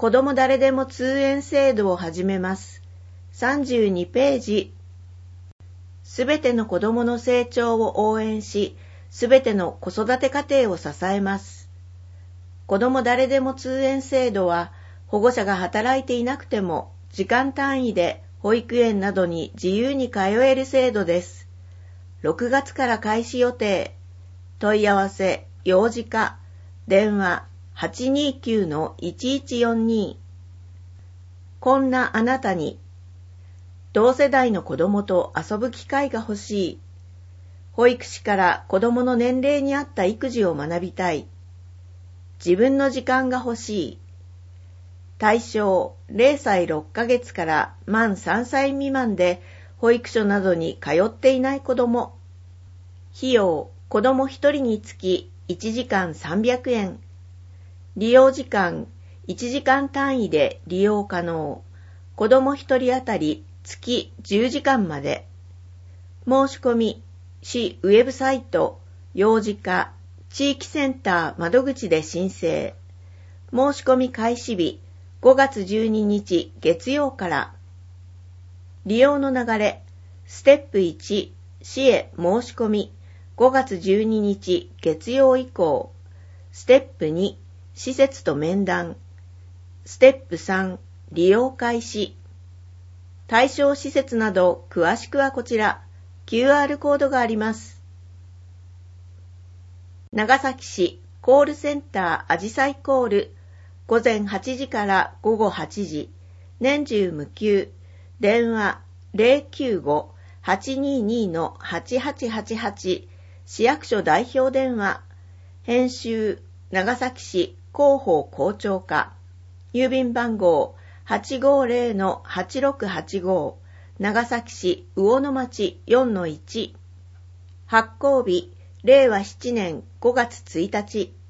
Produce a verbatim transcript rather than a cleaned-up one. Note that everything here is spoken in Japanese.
子ども誰でも通園制度を始めます。さんじゅうにページ。すべての子どもの成長を応援し、すべての子育て家庭を支えます。子ども誰でも通園制度は、保護者が働いていなくても、時間単位で保育園などに自由に通える制度です。ろくがつから開始予定。問い合わせ、幼児課、電話 はちにーきゅうのいちいちよんに。こんなあなたに、同世代の子供と遊ぶ機会が欲しい。保育士から子供の年齢に合った育児を学びたい。自分の時間が欲しい。対象れいさいろっかげつから満さんさい未満で保育所などに通っていない子供。費用子供ひとりにつきいちじかんさんびゃくえん。利用時間いちじかん単位で利用可能。子供ひとりあたり月じゅうじかんまで。申し込み市ウェブサイト幼児課地域センター窓口で申請。申し込み開始日ごがつじゅうににち月曜から。利用の流れステップいち市へ申し込みごがつじゅうににち月曜以降。ステップに施設と面談。ステップさん利用開始。対象施設など詳しくはこちら キューアール コードがあります。長崎市コールセンターあじさいコールごぜんはちじからごごはちじ年中無休電話 ゼロきゅうご はちにーにー のはちはちはちはち市役所代表電話編集長崎市広報校長課郵便番号 はちごーぜろのはちろくはちご 長崎市魚の町 よんのいち 発行日れいわななねんごがつついたち